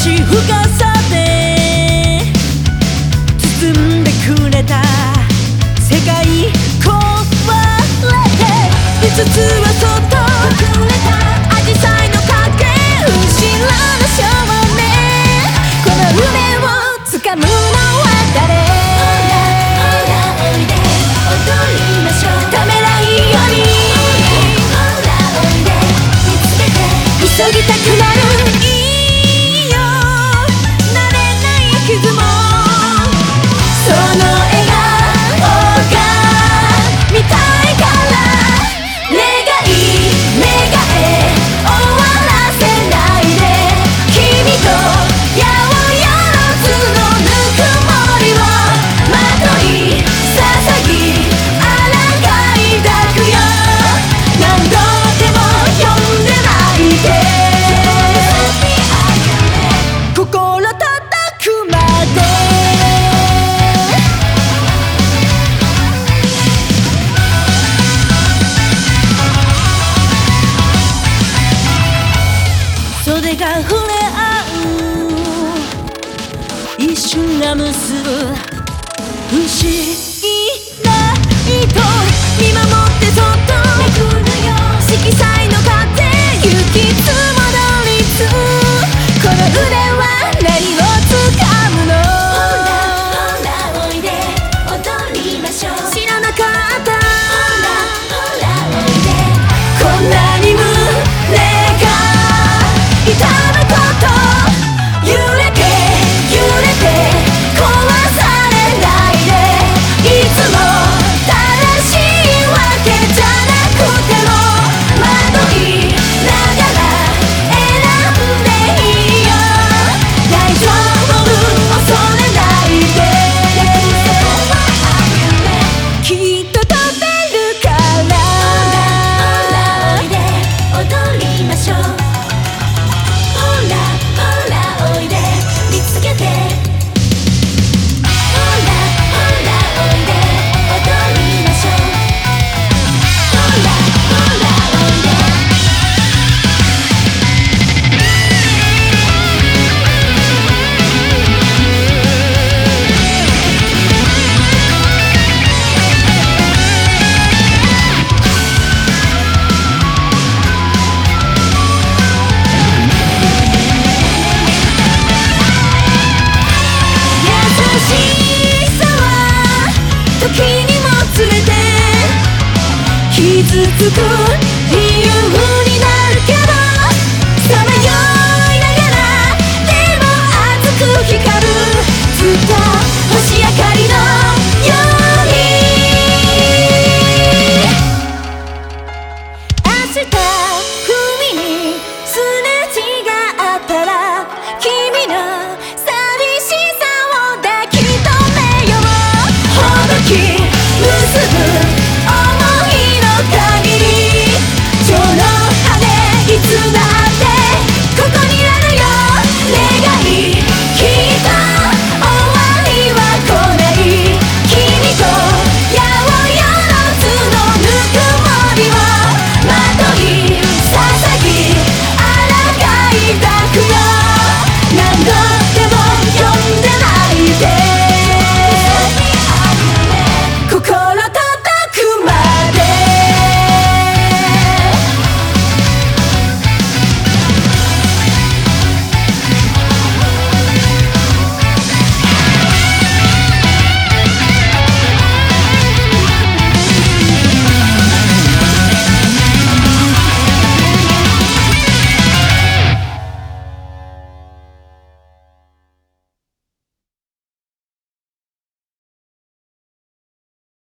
し深さで包んでくれた世界壊れて5つはそっと隠れた紫陽花の影後ろの少年この腕を掴むのは誰ためらいより急ぎたくなるいいよ慣れない傷もその笑顔が見たいから願い願え終わらせないで君と八百万のぬくもりをまとい捧ぎ抗い抱くよ何度でも呼んで泣いて心叩くまで袖が触れ合う一瞬が結ぶ不思議な糸見守ってそっとめくるよ色彩の風行きつ戻りつこの腕は何を掴むのほらおいで踊りましょう知らなかったほらおいでこんなに胸が痛むこと揺れて揺れて壊されないでいつも正しいわけじゃなくても惑いながら選んでいいよ大丈夫恐れないできっと飛べるからほらおいで踊りましょうほらほらおいで見つけてほらほらおいで踊りましょうほらほらおいで優しさは時にもつれて傷つく理由